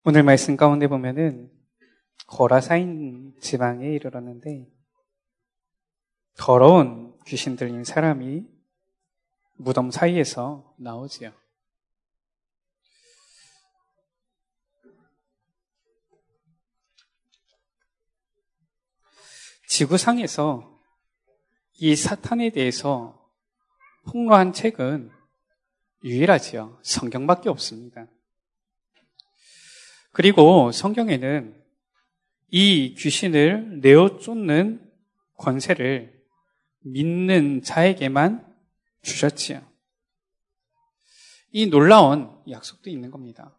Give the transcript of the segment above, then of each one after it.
오늘 말씀 가운데 보면은 거라사인 지방에 이르렀는데 더러운 귀신 들린 사람이 무덤 사이에서 나오지요. 지구상에서 이 사탄에 대해서 폭로한 책은 유일하지요. 성경밖에 없습니다. 그리고 성경에는 이 귀신을 내어 쫓는 권세를 믿는 자에게만 주셨지요. 이 놀라운 약속도 있는 겁니다.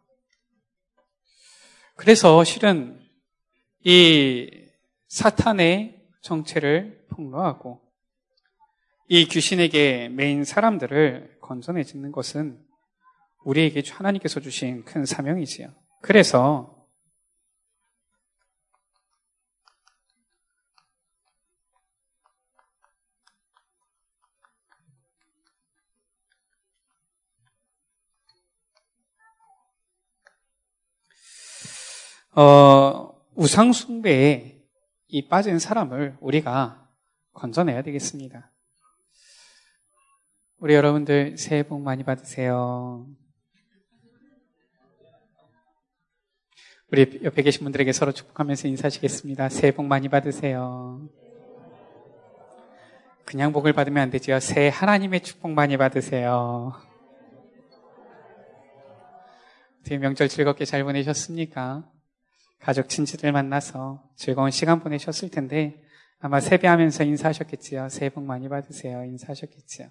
그래서 실은 이 사탄의 정체를 폭로하고 이 귀신에게 매인 사람들을 건져내짓는 것은 우리에게 하나님께서 주신 큰 사명이지요. 그래서 우상 숭배에 이 빠진 사람을 우리가 건져내야 되겠습니다. 우리 여러분들 새해 복 많이 받으세요. 우리 옆에 계신 분들에게 서로 축복하면서 인사하시겠습니다. 새해 복 많이 받으세요. 그냥 복을 받으면 안 되죠. 새해 하나님의 축복 많이 받으세요. 어떻게 명절 즐겁게 잘 보내셨습니까? 가족 친지들 만나서 즐거운 시간 보내셨을 텐데 아마 세배하면서 인사하셨겠지요. 새해 복 많이 받으세요. 인사하셨겠지요.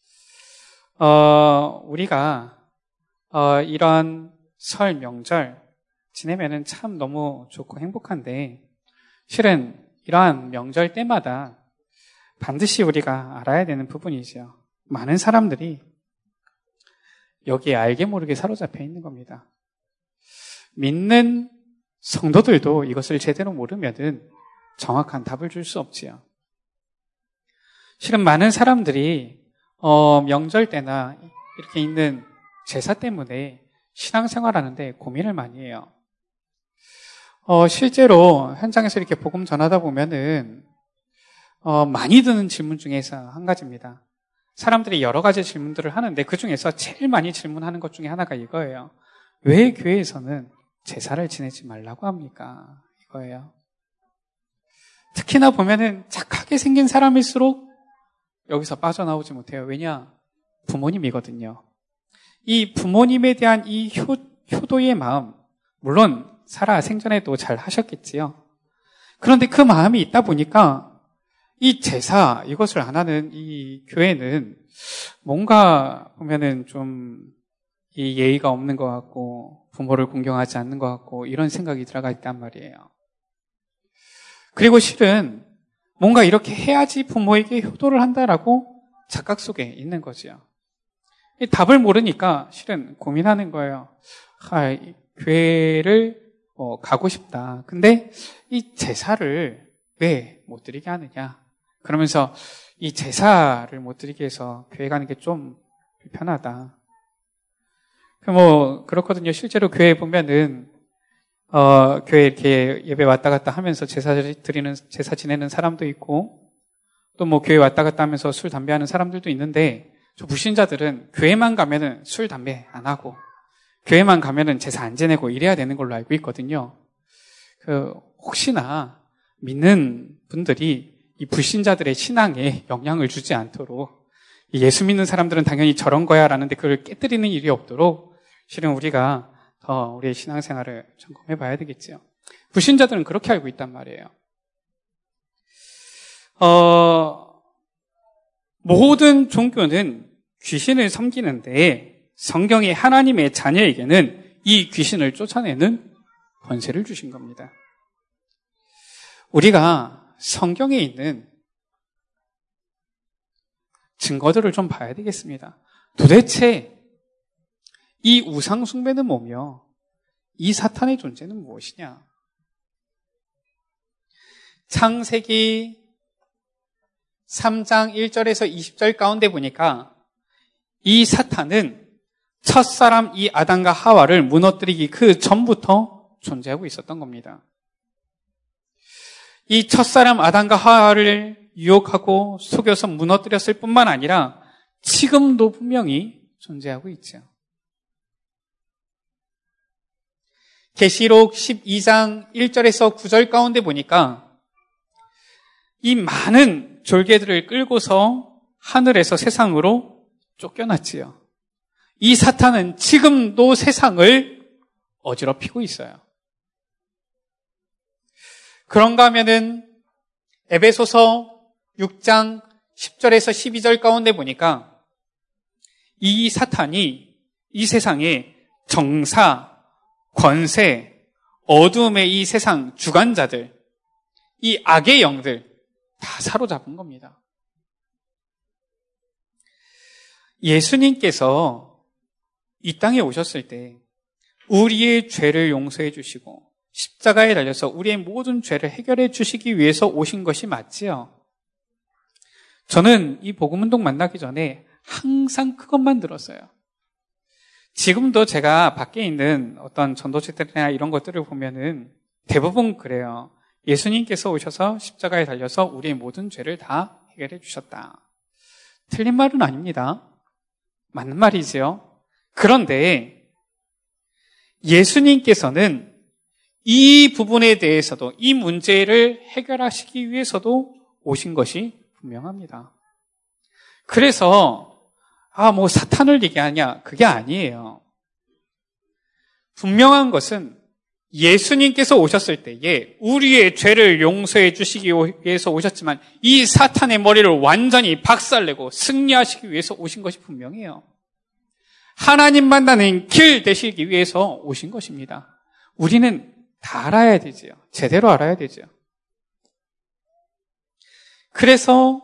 우리가 이런 설 명절 지내면은 참 너무 좋고 행복한데 실은 이러한 명절 때마다 반드시 우리가 알아야 되는 부분이죠. 많은 사람들이 여기에 알게 모르게 사로잡혀 있는 겁니다. 믿는 성도들도 이것을 제대로 모르면은 정확한 답을 줄 수 없지요. 실은 많은 사람들이 명절 때나 이렇게 있는 제사 때문에 신앙생활하는데 고민을 많이 해요. 실제로 현장에서 이렇게 복음 전하다 보면은 많이 드는 질문 중에서 한 가지입니다. 사람들이 여러 가지 질문들을 하는데 그 중에서 제일 많이 질문하는 것 중에 하나가 이거예요. 왜 교회에서는 제사를 지내지 말라고 합니까? 이거예요. 특히나 보면은 착하게 생긴 사람일수록 여기서 빠져나오지 못해요. 왜냐? 부모님이거든요. 이 부모님에 대한 이 효도의 마음, 물론 살아 생전에도 잘 하셨겠지요. 그런데 그 마음이 있다 보니까 이 제사, 이것을 안 하는 이 교회는 뭔가 보면은 좀 이 예의가 없는 것 같고 부모를 공경하지 않는 것 같고 이런 생각이 들어가 있단 말이에요. 그리고 실은 뭔가 이렇게 해야지 부모에게 효도를 한다라고 착각 속에 있는 거죠. 이 답을 모르니까 실은 고민하는 거예요. 교회를 가고 싶다. 근데 이 제사를 왜 못 드리게 하느냐? 그러면서 이 제사를 못 드리게 해서 교회 가는 게 좀 불편하다. 그렇거든요. 실제로 교회에 보면은, 교회 이렇게 예배 왔다 갔다 하면서 제사 지내는 사람도 있고, 또 교회 왔다 갔다 하면서 술, 담배 하는 사람들도 있는데, 저 불신자들은 교회만 가면은 술, 담배 안 하고, 교회만 가면은 제사 안 지내고 이래야 되는 걸로 알고 있거든요. 혹시나 믿는 분들이 이 불신자들의 신앙에 영향을 주지 않도록, 예수 믿는 사람들은 당연히 저런 거야 라는데 그걸 깨뜨리는 일이 없도록 실은 우리가 더 우리의 신앙생활을 점검해 봐야 되겠죠. 불신자들은 그렇게 알고 있단 말이에요. 모든 종교는 귀신을 섬기는데 성경의 하나님의 자녀에게는 이 귀신을 쫓아내는 권세를 주신 겁니다. 우리가 성경에 있는 증거들을 좀 봐야 되겠습니다. 도대체 이 우상 숭배는 뭐며 이 사탄의 존재는 무엇이냐? 창세기 3장 1절에서 20절 가운데 보니까 이 사탄은 첫사람 이 아담과 하와를 무너뜨리기 그 전부터 존재하고 있었던 겁니다. 이 첫사람 아담과 하와를 유혹하고 속여서 무너뜨렸을 뿐만 아니라 지금도 분명히 존재하고 있죠. 계시록 12장 1절에서 9절 가운데 보니까 이 많은 졸개들을 끌고서 하늘에서 세상으로 쫓겨났지요. 이 사탄은 지금도 세상을 어지럽히고 있어요. 그런가 하면은 에베소서 6장 10절에서 12절 가운데 보니까 이 사탄이 이 세상에 정사, 권세, 어둠의 이 세상 주관자들, 이 악의 영들 다 사로잡은 겁니다. 예수님께서 이 땅에 오셨을 때 우리의 죄를 용서해 주시고 십자가에 달려서 우리의 모든 죄를 해결해 주시기 위해서 오신 것이 맞지요. 저는 이 복음운동 만나기 전에 항상 그것만 들었어요. 지금도 제가 밖에 있는 어떤 전도책들이나 이런 것들을 보면은 대부분 그래요. 예수님께서 오셔서 십자가에 달려서 우리의 모든 죄를 다 해결해 주셨다. 틀린 말은 아닙니다. 맞는 말이지요. 그런데 예수님께서는 이 부분에 대해서도 이 문제를 해결하시기 위해서도 오신 것이 분명합니다. 그래서 뭐 사탄을 얘기하냐? 그게 아니에요. 분명한 것은 예수님께서 오셨을 때에 우리의 죄를 용서해 주시기 위해서 오셨지만 이 사탄의 머리를 완전히 박살내고 승리하시기 위해서 오신 것이 분명해요. 하나님 만나는 길 되시기 위해서 오신 것입니다. 우리는 다 알아야 되지요. 제대로 알아야 되죠. 그래서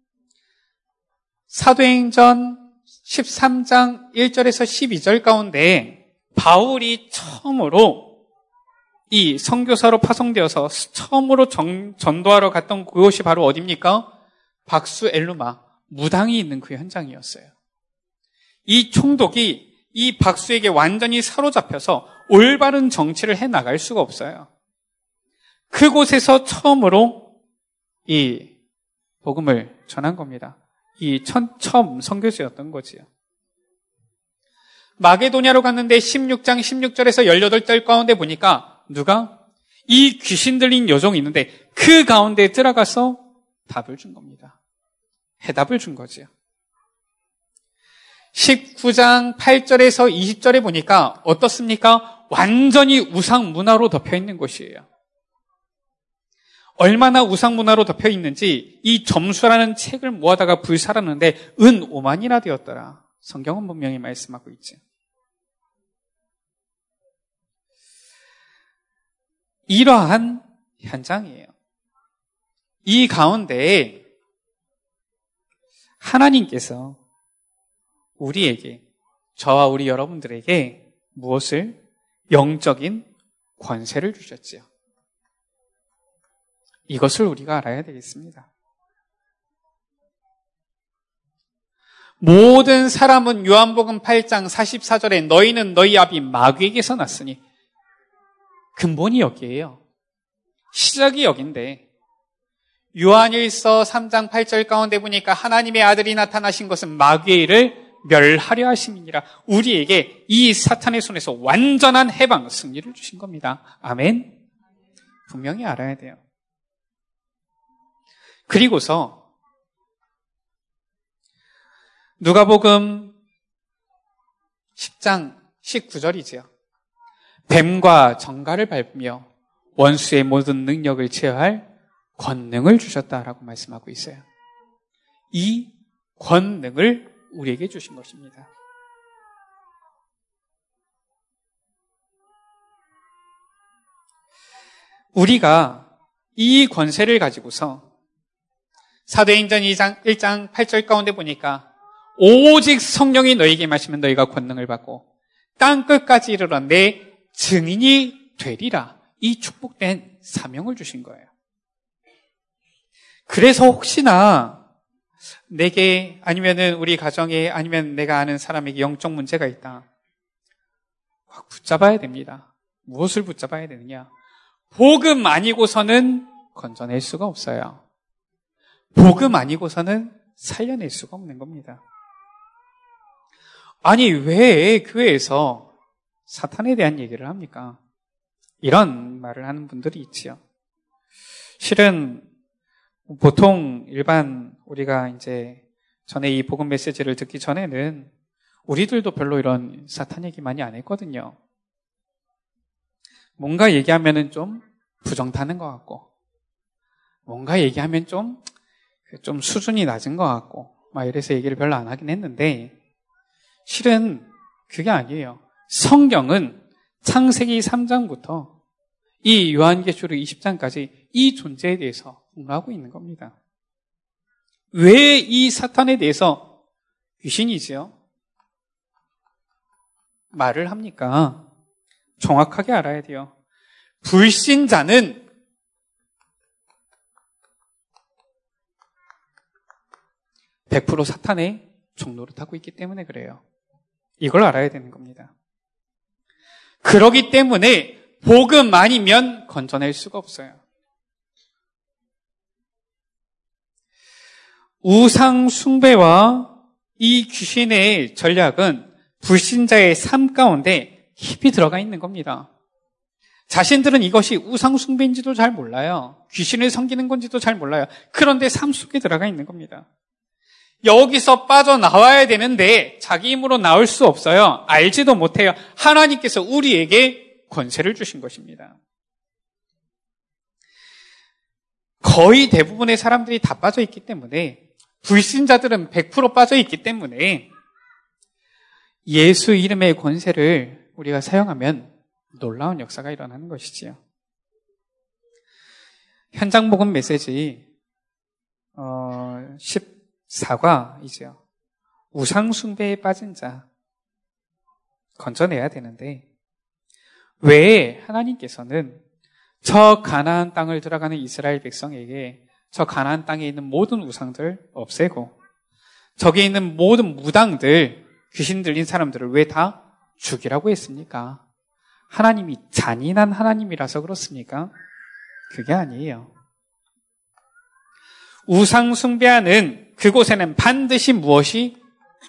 사도행전 13장 1절에서 12절 가운데 바울이 처음으로 이 선교사로 파송되어서 처음으로 전도하러 갔던 그곳이 바로 어디입니까? 박수 엘루마, 무당이 있는 그 현장이었어요. 이 총독이 이 박수에게 완전히 사로잡혀서 올바른 정치를 해나갈 수가 없어요. 그곳에서 처음으로 이 복음을 전한 겁니다. 이 처음 선교수였던 거지요. 마게도냐로 갔는데 16장 16절에서 18절 가운데 보니까 누가? 이 귀신 들린 여종이 있는데 그 가운데 들어가서 답을 준 겁니다. 해답을 준 거지요. 19장 8절에서 20절에 보니까 어떻습니까? 완전히 우상 문화로 덮여 있는 곳이에요. 얼마나 우상 문화로 덮여 있는지 이 점수라는 책을 모아다가 불살았는데 은 5만이나 되었더라. 성경은 분명히 말씀하고 있지. 이러한 현장이에요. 이 가운데 하나님께서 우리에게, 저와 우리 여러분들에게 무엇을? 영적인 권세를 주셨지요. 이것을 우리가 알아야 되겠습니다. 모든 사람은 요한복음 8장 44절에 너희는 너희 아비 마귀에게서 났으니 근본이 여기에요. 시작이 여긴데 요한일서 3장 8절 가운데 보니까 하나님의 아들이 나타나신 것은 마귀의 일을 멸하려 하심이니라. 우리에게 이 사탄의 손에서 완전한 해방, 승리를 주신 겁니다. 아멘. 분명히 알아야 돼요. 그리고서 누가복음 10장 19절이지요. 뱀과 정갈을 밟으며 원수의 모든 능력을 제어할 권능을 주셨다라고 말씀하고 있어요. 이 권능을 우리에게 주신 것입니다. 우리가 이 권세를 가지고서 사도행전 1장 8절 가운데 보니까 오직 성령이 너희에게 마시면 너희가 권능을 받고 땅끝까지 이르러 내 증인이 되리라. 이 축복된 사명을 주신 거예요. 그래서 혹시나 내게 아니면은 우리 가정에 아니면 내가 아는 사람에게 영적 문제가 있다. 확 붙잡아야 됩니다. 무엇을 붙잡아야 되느냐? 복음 아니고서는 건져낼 수가 없어요. 복음 아니고서는 살려낼 수가 없는 겁니다. 아니, 왜 교회에서 사탄에 대한 얘기를 합니까? 이런 말을 하는 분들이 있지요. 실은 보통 일반 우리가 이제 전에 이 복음 메시지를 듣기 전에는 우리들도 별로 이런 사탄 얘기 많이 안 했거든요. 뭔가 얘기하면은 좀 부정 타는 것 같고, 뭔가 얘기하면 좀 수준이 낮은 것 같고, 막 이래서 얘기를 별로 안 하긴 했는데, 실은 그게 아니에요. 성경은 창세기 3장부터 이 요한계시록 20장까지 이 존재에 대해서 공부하고 있는 겁니다. 왜 이 사탄에 대해서 귀신이지요? 말을 합니까? 정확하게 알아야 돼요. 불신자는 (100% 사탄의 종노릇하고 있기 때문에 그래요. 이걸 알아야 되는 겁니다. 그러기 때문에 복음 아니면 건져낼 수가 없어요. 우상 숭배와 이 귀신의 전략은 불신자의 삶 가운데 깊이 들어가 있는 겁니다. 자신들은 이것이 우상 숭배인지도 잘 몰라요. 귀신을 섬기는 건지도 잘 몰라요. 그런데 삶 속에 들어가 있는 겁니다. 여기서 빠져나와야 되는데 자기 힘으로 나올 수 없어요. 알지도 못해요. 하나님께서 우리에게 권세를 주신 것입니다. 거의 대부분의 사람들이 다 빠져 있기 때문에, 불신자들은 100% 빠져 있기 때문에 예수 이름의 권세를 우리가 사용하면 놀라운 역사가 일어나는 것이지요. 현장 복음 메시지 14과이죠. 우상 숭배에 빠진 자 건져내야 되는데, 왜 하나님께서는 저 가나안 땅을 들어가는 이스라엘 백성에게 저 가나안 땅에 있는 모든 우상들 없애고 저기에 있는 모든 무당들, 귀신 들린 사람들을 왜 다 죽이라고 했습니까? 하나님이 잔인한 하나님이라서 그렇습니까? 그게 아니에요. 우상 숭배하는 그곳에는 반드시 무엇이?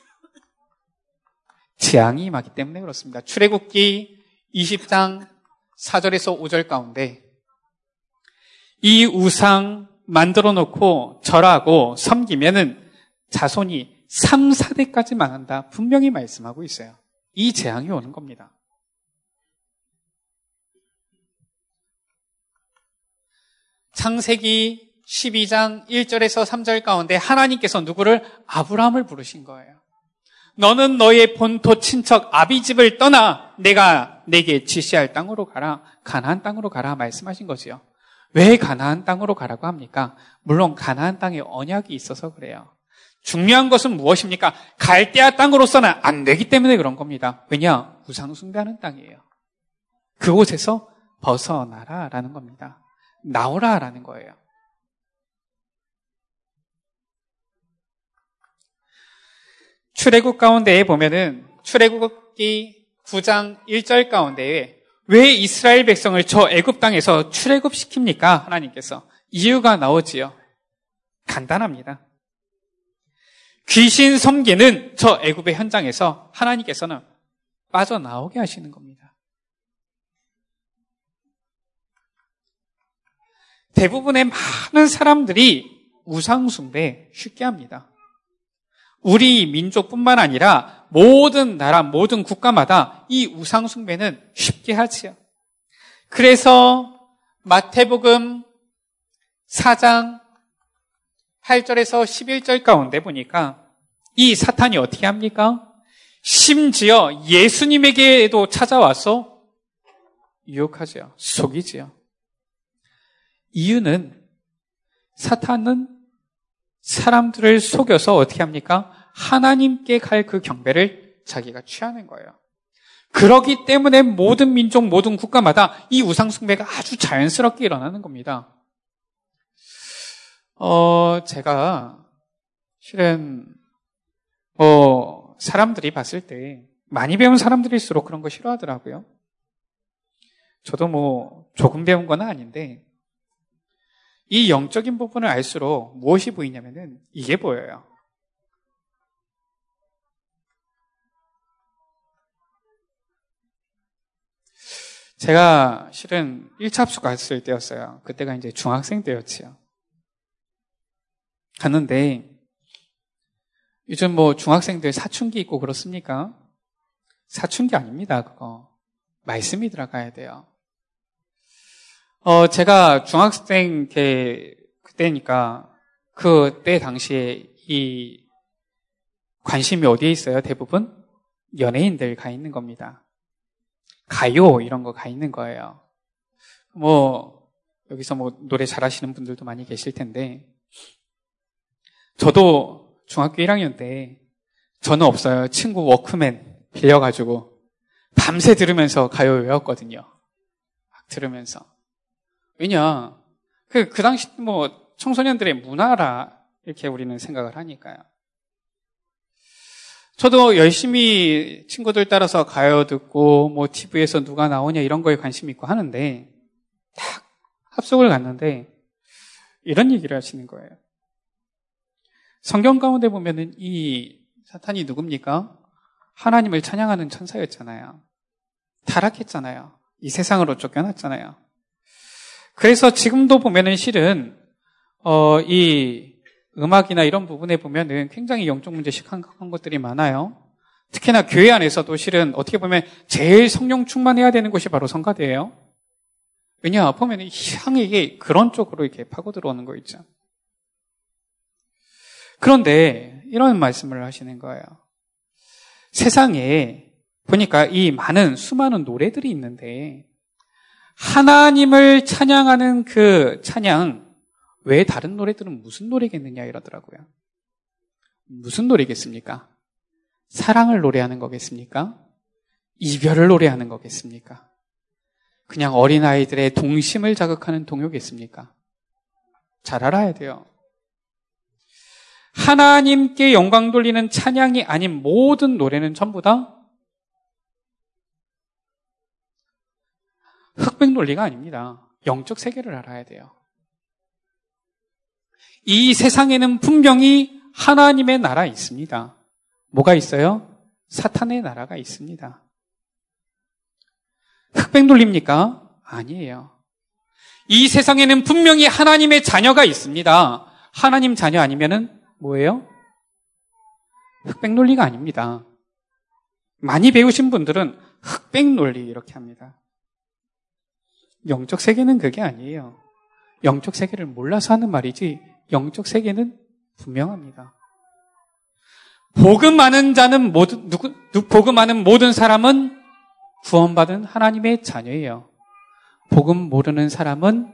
재앙이 임하기 때문에 그렇습니다. 출애굽기 20장 4절에서 5절 가운데 이 우상 만들어 놓고 절하고 섬기면은 자손이 3, 4대까지 망한다. 분명히 말씀하고 있어요. 이 재앙이 오는 겁니다. 창세기 12장 1절에서 3절 가운데 하나님께서 누구를? 아브라함을 부르신 거예요. 너는 너의 본토 친척 아비집을 떠나 내가 내게 지시할 땅으로 가라. 가나안 땅으로 가라 말씀하신 거지요. 왜 가나안 땅으로 가라고 합니까? 물론 가나안 땅에 언약이 있어서 그래요. 중요한 것은 무엇입니까? 갈대아 땅으로서는 안 되기 때문에 그런 겁니다. 왜냐? 우상 숭배하는 땅이에요. 그곳에서 벗어나라라는 겁니다. 나오라라는 거예요. 출애굽 가운데에 보면은 출애굽기 9장 1절 가운데에 왜 이스라엘 백성을 저 애굽 땅에서 출애굽시킵니까? 하나님께서. 이유가 나오지요. 간단합니다. 귀신 섬기는 저 애굽의 현장에서 하나님께서는 빠져나오게 하시는 겁니다. 대부분의 많은 사람들이 우상 숭배 쉽게 합니다. 우리 민족뿐만 아니라 모든 나라, 모든 국가마다 이 우상 숭배는 쉽게 하지요. 그래서 마태복음 4장 8절에서 11절 가운데 보니까 이 사탄이 어떻게 합니까? 심지어 예수님에게도 찾아와서 유혹하죠. 속이지요. 이유는 사탄은 사람들을 속여서 어떻게 합니까? 하나님께 갈 그 경배를 자기가 취하는 거예요. 그렇기 때문에 모든 민족, 모든 국가마다 이 우상 숭배가 아주 자연스럽게 일어나는 겁니다. 제가 실은 사람들이 봤을 때 많이 배운 사람들일수록 그런 거 싫어하더라고요. 저도 뭐 조금 배운 건 아닌데 이 영적인 부분을 알수록 무엇이 보이냐면은 이게 보여요. 제가 실은 1차 합숙 갔을 때였어요. 그때가 이제 중학생 때였지요. 갔는데 요즘 뭐 중학생들 사춘기 있고 그렇습니까? 사춘기 아닙니다, 그거. 말씀이 들어가야 돼요. 제가 중학생 그때니까 그때 당시에 이 관심이 어디에 있어요? 대부분 연예인들 가 있는 겁니다. 가요 이런 거 가 있는 거예요. 뭐 여기서 뭐 노래 잘하시는 분들도 많이 계실 텐데 저도 중학교 1학년 때 저는 없어요. 친구 워크맨 빌려가지고 밤새 들으면서 가요 외웠거든요. 막 들으면서. 왜냐 그 당시 뭐 청소년들의 문화라 이렇게 우리는 생각을 하니까요. 저도 열심히 친구들 따라서 가요 듣고 뭐 TV에서 누가 나오냐 이런 거에 관심 있고 하는데 딱 합숙을 갔는데 이런 얘기를 하시는 거예요. 성경 가운데 보면은 이 사탄이 누굽니까? 하나님을 찬양하는 천사였잖아요. 타락했잖아요. 이 세상으로 쫓겨났잖아요. 그래서 지금도 보면은 실은 이 음악이나 이런 부분에 보면은 굉장히 영적 문제 심각한 것들이 많아요. 특히나 교회 안에서도 실은 어떻게 보면 제일 성령 충만해야 되는 곳이 바로 성가대예요. 왜냐 보면은 향이 그런 쪽으로 이렇게 파고 들어오는 거 있죠. 그런데 이런 말씀을 하시는 거예요. 세상에 보니까 이 수많은 노래들이 있는데 하나님을 찬양하는 그 찬양 왜 다른 노래들은 무슨 노래겠느냐 이러더라고요. 무슨 노래겠습니까? 사랑을 노래하는 거겠습니까? 이별을 노래하는 거겠습니까? 그냥 어린아이들의 동심을 자극하는 동요겠습니까? 잘 알아야 돼요. 하나님께 영광 돌리는 찬양이 아닌 모든 노래는 전부 다 흑백 논리가 아닙니다. 영적 세계를 알아야 돼요. 이 세상에는 분명히 하나님의 나라 있습니다. 뭐가 있어요? 사탄의 나라가 있습니다. 흑백 논리입니까? 아니에요. 이 세상에는 분명히 하나님의 자녀가 있습니다. 하나님 자녀 아니면은 뭐예요? 흑백 논리가 아닙니다. 많이 배우신 분들은 흑백 논리 이렇게 합니다. 영적 세계는 그게 아니에요. 영적 세계를 몰라서 하는 말이지 영적 세계는 분명합니다. 복음 아는 자는 복음 아는 모든 사람은 구원받은 하나님의 자녀예요. 복음 모르는 사람은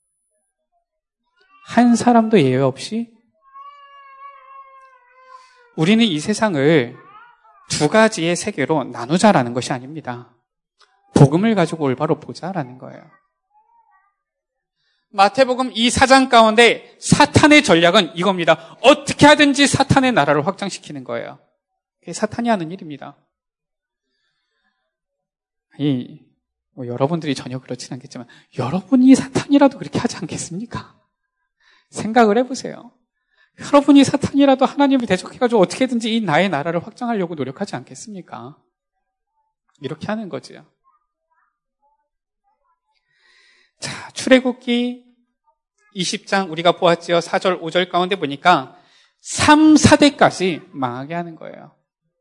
한 사람도 예외 없이 우리는 이 세상을 두 가지의 세계로 나누자라는 것이 아닙니다. 복음을 가지고 올바로 보자라는 거예요. 마태복음 이 4장 가운데 사탄의 전략은 이겁니다. 어떻게 하든지 사탄의 나라를 확장시키는 거예요. 그게 사탄이 하는 일입니다. 뭐 여러분들이 전혀 그렇진 않겠지만 여러분이 사탄이라도 그렇게 하지 않겠습니까? 생각을 해보세요. 여러분이 사탄이라도 하나님을 대적해가지고 어떻게든지 이 나의 나라를 확장하려고 노력하지 않겠습니까? 이렇게 하는 거지요. 자, 출애굽기 20장 우리가 보았지요. 4절, 5절 가운데 보니까 3, 4대까지 망하게 하는 거예요.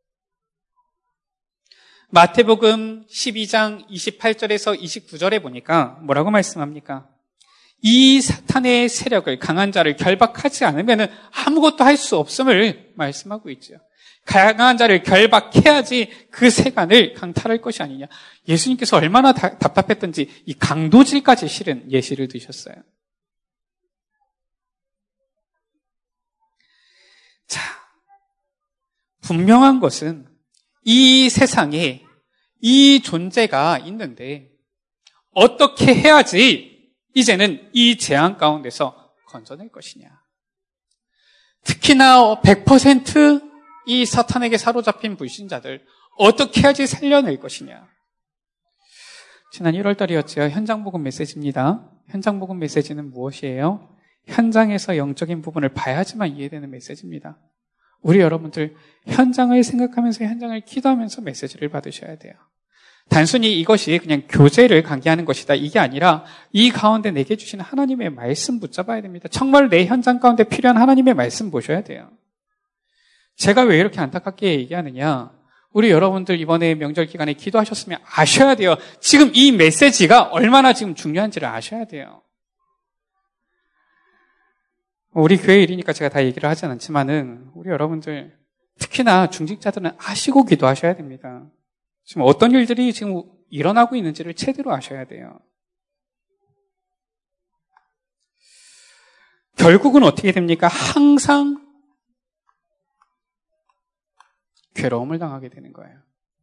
마태복음 12장 28절에서 29절에 보니까 뭐라고 말씀합니까? 이 사탄의 세력을 강한 자를 결박하지 않으면 아무것도 할 수 없음을 말씀하고 있죠. 강한 자를 결박해야지 그 세간을 강탈할 것이 아니냐. 예수님께서 얼마나 답답했던지 이 강도질까지 실은 예시를 드셨어요. 자, 분명한 것은 이 세상에 이 존재가 있는데 어떻게 해야지 이제는 이 재앙 가운데서 건져낼 것이냐. 특히나 100% 이 사탄에게 사로잡힌 불신자들 어떻게 해야지 살려낼 것이냐. 지난 1월 달이었죠. 현장복음 메시지입니다. 현장복음 메시지는 무엇이에요? 현장에서 영적인 부분을 봐야지만 이해되는 메시지입니다. 우리 여러분들 현장을 생각하면서 현장을 기도하면서 메시지를 받으셔야 돼요. 단순히 이것이 그냥 교재를 강의하는 것이다 이게 아니라 이 가운데 내게 주신 하나님의 말씀 붙잡아야 됩니다. 정말 내 현장 가운데 필요한 하나님의 말씀 보셔야 돼요. 제가 왜 이렇게 안타깝게 얘기하느냐, 우리 여러분들 이번에 명절 기간에 기도하셨으면 아셔야 돼요. 지금 이 메시지가 얼마나 지금 중요한지를 아셔야 돼요. 우리 교회 일이니까 제가 다 얘기를 하진 않지만은 우리 여러분들 특히나 중직자들은 아시고 기도하셔야 됩니다. 지금 어떤 일들이 지금 일어나고 있는지를 제대로 아셔야 돼요. 결국은 어떻게 됩니까? 항상 괴로움을 당하게 되는 거예요.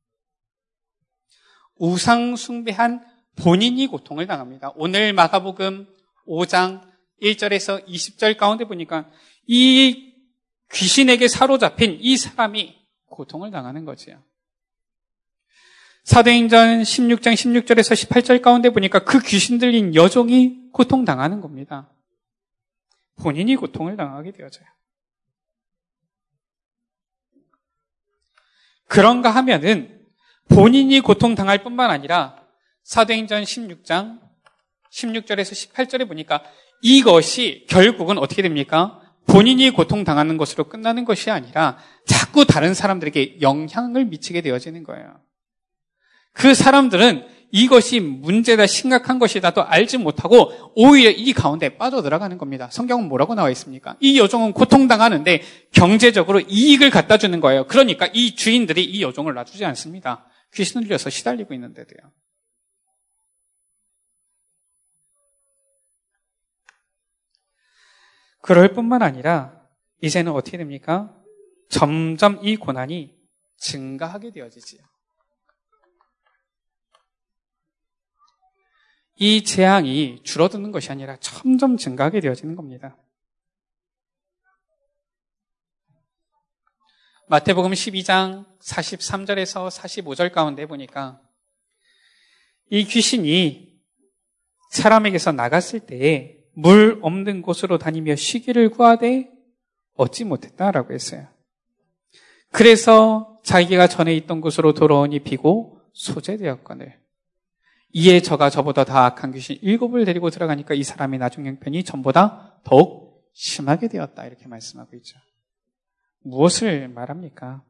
우상 숭배한 본인이 고통을 당합니다. 오늘 마가복음 5장 1절에서 20절 가운데 보니까 이 귀신에게 사로잡힌 이 사람이 고통을 당하는 거지요. 사도행전 16장 16절에서 18절 가운데 보니까 그 귀신 들린 여종이 고통당하는 겁니다. 본인이 고통을 당하게 되어져요. 그런가 하면은 본인이 고통당할 뿐만 아니라 사도행전 16장 16절에서 18절에 보니까 이것이 결국은 어떻게 됩니까? 본인이 고통당하는 것으로 끝나는 것이 아니라 자꾸 다른 사람들에게 영향을 미치게 되어지는 거예요. 그 사람들은 이것이 문제다, 심각한 것이다 또 알지 못하고 오히려 이 가운데 빠져들어가는 겁니다. 성경은 뭐라고 나와 있습니까? 이 여종은 고통당하는데 경제적으로 이익을 갖다 주는 거예요. 그러니까 이 주인들이 이 여종을 놔주지 않습니다. 귀신을 들여서 시달리고 있는데도요. 그럴 뿐만 아니라 이제는 어떻게 됩니까? 점점 이 고난이 증가하게 되어지지요. 이 재앙이 줄어드는 것이 아니라 점점 증가하게 되어지는 겁니다. 마태복음 12장 43절에서 45절 가운데 보니까 이 귀신이 사람에게서 나갔을 때에 물 없는 곳으로 다니며 쉬기를 구하되 얻지 못했다라고 했어요. 그래서 자기가 전에 있던 곳으로 돌아오니 비고 소재되었거늘. 이에 저가 저보다 더 악한 귀신 7을 데리고 들어가니까 이 사람의 나중 형편이 전보다 더욱 심하게 되었다. 이렇게 말씀하고 있죠. 무엇을 말합니까?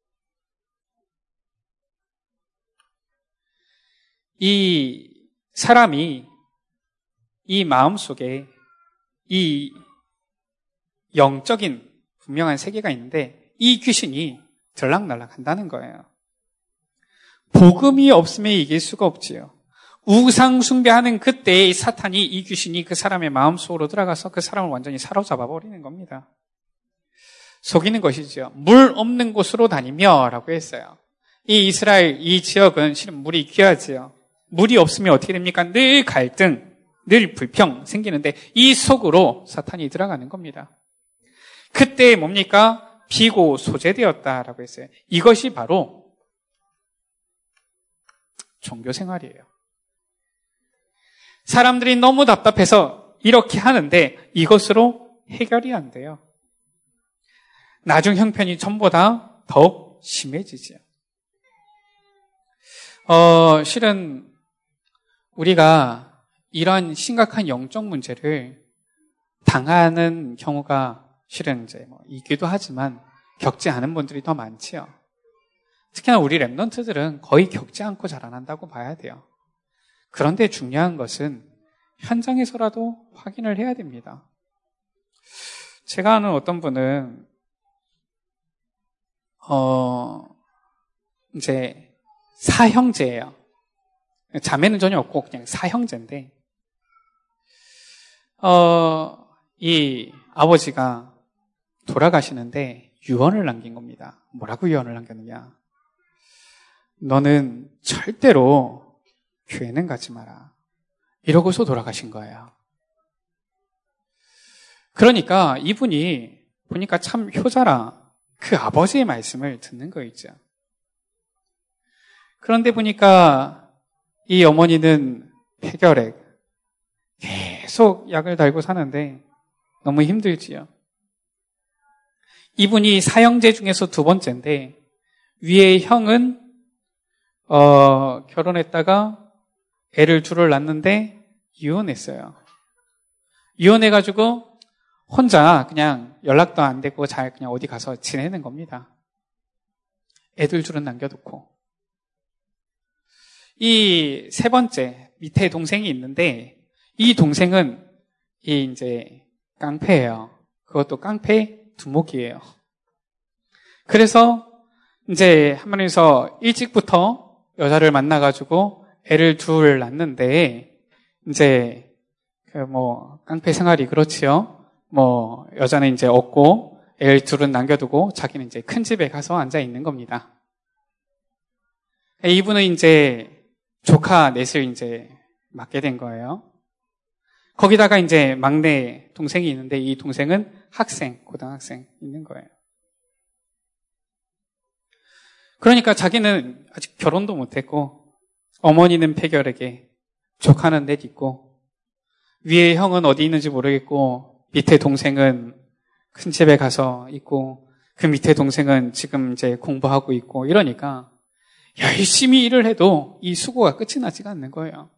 이 사람이 이 마음속에 이 영적인 분명한 세계가 있는데 이 귀신이 들락날락 한다는 거예요. 복음이 없으면 이길 수가 없지요. 우상 숭배하는 그때의 사탄이 이 귀신이 그 사람의 마음속으로 들어가서 그 사람을 완전히 사로잡아 버리는 겁니다. 속이는 것이죠. 물 없는 곳으로 다니며 라고 했어요. 이 이스라엘 이 지역은 실은 물이 귀하지요. 물이 없으면 어떻게 됩니까? 늘 갈등, 늘 불평 생기는데 이 속으로 사탄이 들어가는 겁니다. 그때 뭡니까? 비고 소재되었다라고 했어요. 이것이 바로 종교 생활이에요. 사람들이 너무 답답해서 이렇게 하는데 이것으로 해결이 안 돼요. 나중 형편이 전보다 더욱 심해지죠. 실은 우리가 이런 심각한 영적 문제를 당하는 경우가 실은 이제 있기도 하지만 겪지 않은 분들이 더 많지요. 특히나 우리 랩런트들은 거의 겪지 않고 자라난다고 봐야 돼요. 그런데 중요한 것은 현장에서라도 확인을 해야 됩니다. 제가 아는 어떤 분은 이제 사형제예요. 자매는 전혀 없고 그냥 사형제인데 이 아버지가 돌아가시는데 유언을 남긴 겁니다. 뭐라고 유언을 남겼느냐? 너는 절대로 교회는 가지 마라. 이러고서 돌아가신 거예요. 그러니까 이분이 보니까 참 효자라 그 아버지의 말씀을 듣는 거 있죠. 그런데 보니까 이 어머니는 폐결핵, 계속 약을 달고 사는데 너무 힘들지요. 이분이 사형제 중에서 두 번째인데 위에 형은 결혼했다가 애를 둘을 낳는데 이혼했어요. 이혼해가지고 혼자 그냥 연락도 안 되고 잘 그냥 어디 가서 지내는 겁니다. 애들 둘은 남겨놓고. 이 세 번째 밑에 동생이 있는데 이 동생은 이제 깡패예요. 그것도 깡패 두목이에요. 그래서 이제 한번에서 일찍부터 여자를 만나가지고 애를 둘 낳는데 이제 깡패 생활이 그렇지요. 여자는 이제 없고 애를 둘은 남겨두고 자기는 이제 큰 집에 가서 앉아 있는 겁니다. 이분은 이제 조카 넷을 이제 맡게 된 거예요. 거기다가 이제 막내 동생이 있는데 이 동생은 학생, 고등학생 있는 거예요. 그러니까 자기는 아직 결혼도 못했고 어머니는 폐결핵에 조카는 넷 있고 위에 형은 어디 있는지 모르겠고 밑에 동생은 큰 집에 가서 있고 그 밑에 동생은 지금 이제 공부하고 있고 이러니까 열심히 일을 해도 이 수고가 끝이 나지가 않는 거예요.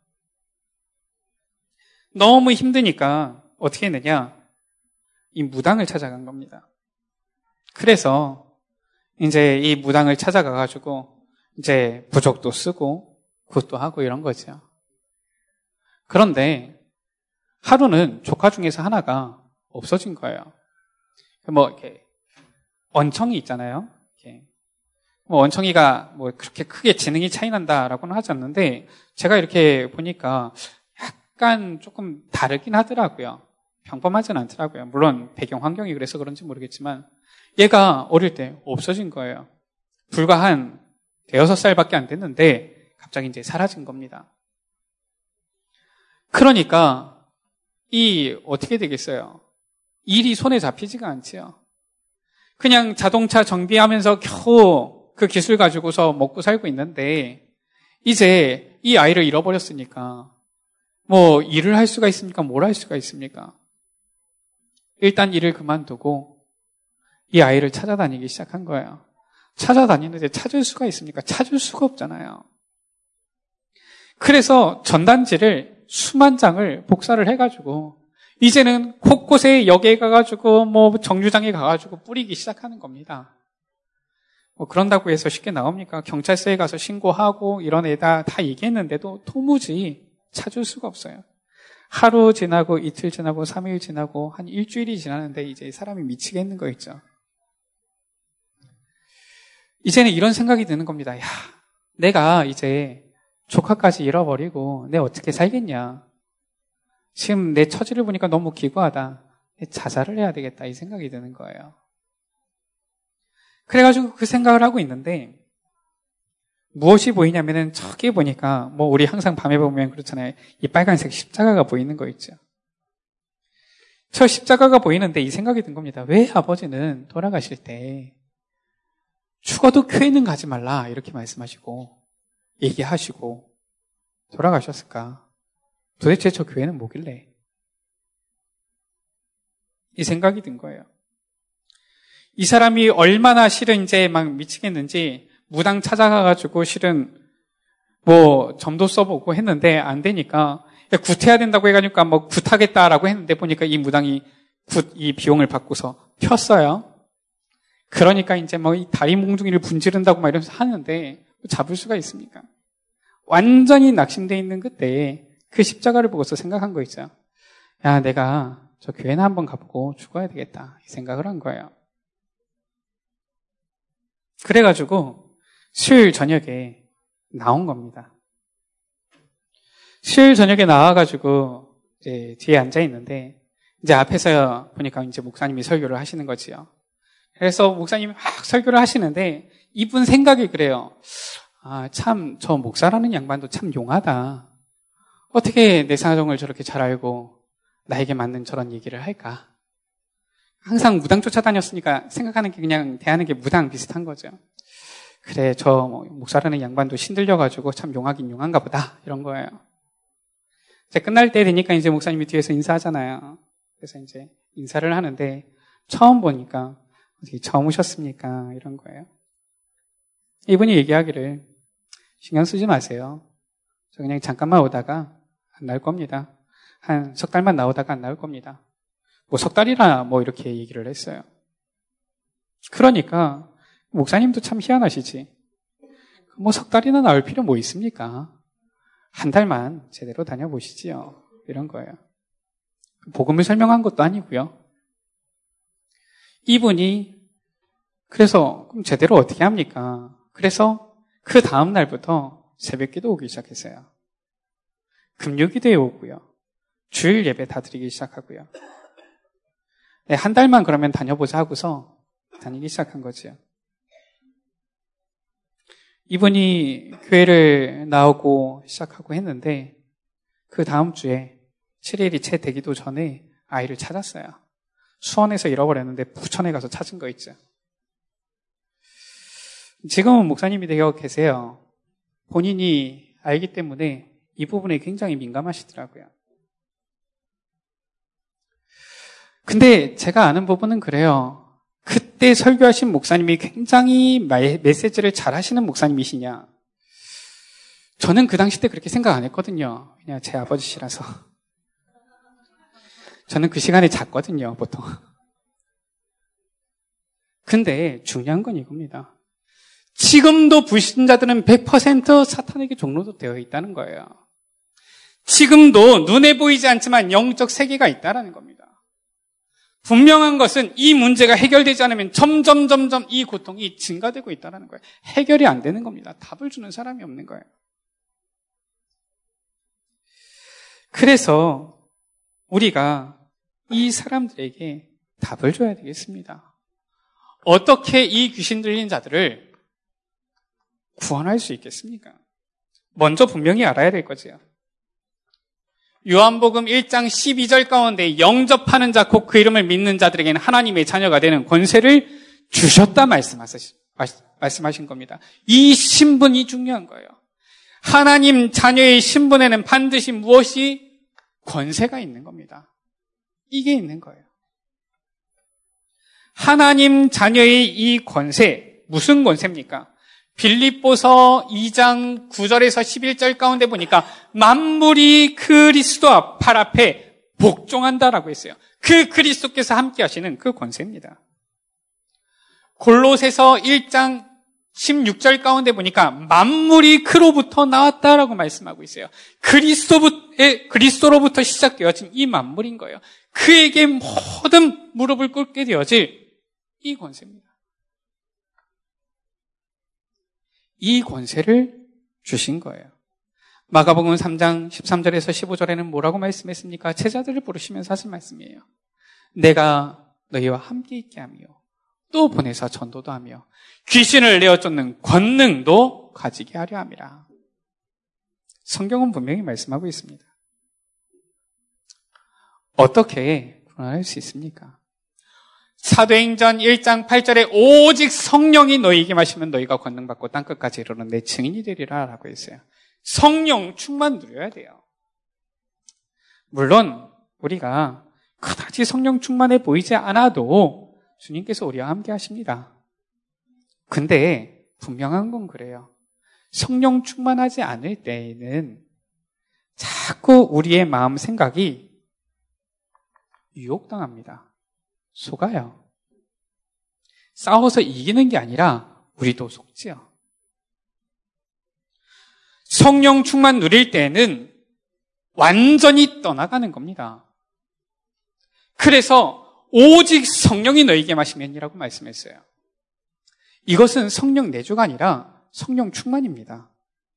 너무 힘드니까 어떻게 했느냐? 이 무당을 찾아간 겁니다. 그래서 이제 이 무당을 찾아가가지고 이제 부적도 쓰고 굿도 하고 이런 거죠. 그런데 하루는 조카 중에서 하나가 없어진 거예요. 이렇게 원청이 있잖아요. 이렇게 원청이가 그렇게 크게 지능이 차이 난다라고는 하지 않는데 제가 이렇게 보니까 약간 조금 다르긴 하더라고요. 평범하진 않더라고요. 물론 배경 환경이 그래서 그런지 모르겠지만 얘가 어릴 때 없어진 거예요. 불과 한 6살밖에 안 됐는데 갑자기 이제 사라진 겁니다. 그러니까 어떻게 되겠어요? 일이 손에 잡히지가 않지요. 그냥 자동차 정비하면서 겨우 그 기술 가지고서 먹고 살고 있는데 이제 이 아이를 잃어버렸으니까 일을 할 수가 있습니까? 뭘 할 수가 있습니까? 일단 일을 그만두고 이 아이를 찾아다니기 시작한 거예요. 찾아다니는데 찾을 수가 있습니까? 찾을 수가 없잖아요. 그래서 전단지를 수만 장을 복사를 해가지고 이제는 곳곳에 역에 가가지고 정류장에 가가지고 뿌리기 시작하는 겁니다. 그런다고 해서 쉽게 나옵니까? 경찰서에 가서 신고하고 이런 애다 다 얘기했는데도 도무지 찾을 수가 없어요. 하루 지나고 이틀 지나고 3일 지나고 한 일주일이 지나는데 이제 사람이 미치겠는 거 있죠. 이제는 이런 생각이 드는 겁니다. 야, 내가 이제 조카까지 잃어버리고 내가 어떻게 살겠냐. 지금 내 처지를 보니까 너무 기구하다. 자살을 해야 되겠다 이 생각이 드는 거예요. 그래가지고 그 생각을 하고 있는데 무엇이 보이냐면은 저기 보니까 우리 항상 밤에 보면 그렇잖아요. 이 빨간색 십자가가 보이는 거 있죠. 저 십자가가 보이는데 이 생각이 든 겁니다. 왜 아버지는 돌아가실 때 죽어도 교회는 가지 말라 이렇게 말씀하시고 얘기하시고 돌아가셨을까? 도대체 저 교회는 뭐길래? 이 생각이 든 거예요. 이 사람이 얼마나 실은 이제 막 미치겠는지 무당 찾아가가지고 실은 점도 써보고 했는데 안 되니까 굿해야 된다고 해가지고 굿하겠다라고 했는데 보니까 이 무당이 이 비용을 받고서 폈어요. 그러니까 이제 이 다리 몽둥이를 분지른다고 막 이러면서 하는데 잡을 수가 있습니까? 완전히 낙심되어 있는 그때 그 십자가를 보고서 생각한 거 있죠. 야, 내가 저 교회나 한번 가보고 죽어야 되겠다 이 생각을 한 거예요. 그래가지고 수요일 저녁에 나온 겁니다. 수요일 저녁에 나와가지고 이제 뒤에 앉아 있는데 이제 앞에서 보니까 이제 목사님이 설교를 하시는 거지요. 그래서 목사님이 막 설교를 하시는데 이분 생각이 그래요. 참 저 목사라는 양반도 참 용하다. 어떻게 내 사정을 저렇게 잘 알고 나에게 맞는 저런 얘기를 할까? 항상 무당 쫓아다녔으니까 생각하는 게 그냥 대하는 게 무당 비슷한 거죠. 그래, 저 목사라는 양반도 신들려가지고 참 용하긴 용한가 보다. 이런 거예요. 이제 끝날 때 되니까 이제 목사님이 뒤에서 인사하잖아요. 그래서 이제 인사를 하는데 처음 보니까 어떻게 처음 오셨습니까? 이런 거예요. 이분이 얘기하기를 신경 쓰지 마세요. 저 그냥 잠깐만 오다가 안 나올 겁니다. 한 석 달만 나오다가 안 나올 겁니다. 뭐 석 달이나 뭐 이렇게 얘기를 했어요. 그러니까 목사님도 참 희한하시지. 뭐 석 달이나 나올 필요 뭐 있습니까? 한 달만 제대로 다녀보시지요. 이런 거예요. 복음을 설명한 것도 아니고요. 이분이 그래서 그럼 제대로 어떻게 합니까? 그래서 그 다음 날부터 새벽기도 오기 시작했어요. 금요기도에 오고요. 주일 예배 다 드리기 시작하고요. 네, 한 달만 그러면 다녀보자 하고서 다니기 시작한 거죠. 이분이 교회를 나오고 시작하고 했는데 그 다음 주에 7일이 채 되기도 전에 아이를 찾았어요. 수원에서 잃어버렸는데 부천에 가서 찾은 거 있죠. 지금은 목사님이 되어 계세요. 본인이 알기 때문에 이 부분에 굉장히 민감하시더라고요. 근데 제가 아는 부분은 그래요. 그때 설교하신 목사님이 굉장히 메시지를 잘 하시는 목사님이시냐? 저는 그 당시 때 그렇게 생각 안 했거든요. 그냥 제 아버지시라서. 저는 그 시간에 잤거든요, 보통. 근데 중요한 건 이겁니다. 지금도 불신자들은 100% 사탄에게 종로도 되어 있다는 거예요. 지금도 눈에 보이지 않지만 영적 세계가 있다는 겁니다. 분명한 것은 이 문제가 해결되지 않으면 점점 이 고통이 증가되고 있다는 거예요. 해결이 안 되는 겁니다. 답을 주는 사람이 없는 거예요. 그래서 우리가 이 사람들에게 답을 줘야 되겠습니다. 어떻게 이 귀신 들린 자들을 구원할 수 있겠습니까? 먼저 분명히 알아야 될 거지요. 요한복음 1장 12절 가운데 영접하는 자, 곧 그 이름을 믿는 자들에게는 하나님의 자녀가 되는 권세를 주셨다 말씀하신 겁니다. 이 신분이 중요한 거예요. 하나님 자녀의 신분에는 반드시 무엇이 권세가 있는 겁니다. 이게 있는 거예요. 하나님 자녀의 이 권세, 무슨 권세입니까? 빌립보서 2장 9절에서 11절 가운데 보니까 만물이 그리스도와 팔 앞에 복종한다라고 했어요. 그 그리스도께서 함께 하시는 그 권세입니다. 골로새서 1장 16절 가운데 보니까 만물이 그로부터 나왔다라고 말씀하고 있어요. 그리스도로부터 시작되어진 이 만물인 거예요. 그에게 모든 무릎을 꿇게 되어질 이 권세입니다. 이 권세를 주신 거예요. 마가복음 3장 13절에서 15절에는 뭐라고 말씀했습니까? 제자들을 부르시면서 하신 말씀이에요. 내가 너희와 함께 있게 하며 또 보내사 전도도 하며 귀신을 내어 쫓는 권능도 가지게 하려 함이라. 성경은 분명히 말씀하고 있습니다. 어떻게 구원할 수 있습니까? 사도행전 1장 8절에 오직 성령이 너희에게 마시면 너희가 권능받고 땅끝까지 이르는 내 증인이 되리라 라고 했어요. 성령 충만 누려야 돼요. 물론 우리가 그다지 성령 충만해 보이지 않아도 주님께서 우리와 함께 하십니다. 근데 분명한 건 그래요. 성령 충만하지 않을 때에는 자꾸 우리의 마음 생각이 유혹당합니다. 속아요. 싸워서 이기는 게 아니라 우리도 속지요. 성령 충만 누릴 때는 완전히 떠나가는 겁니다. 그래서 오직 성령이 너희에게 마시면이라고 말씀했어요. 이것은 성령 내주가 아니라 성령 충만입니다.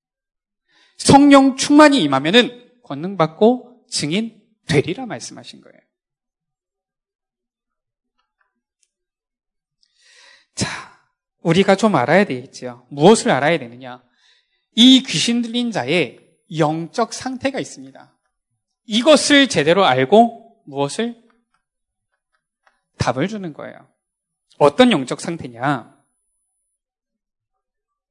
성령 충만이 임하면은 권능 받고 증인 되리라 말씀하신 거예요. 자, 우리가 좀 알아야 되겠지요. 무엇을 알아야 되느냐? 이 귀신 들린 자의 영적 상태가 있습니다. 이것을 제대로 알고 무엇을? 답을 주는 거예요. 어떤 영적 상태냐?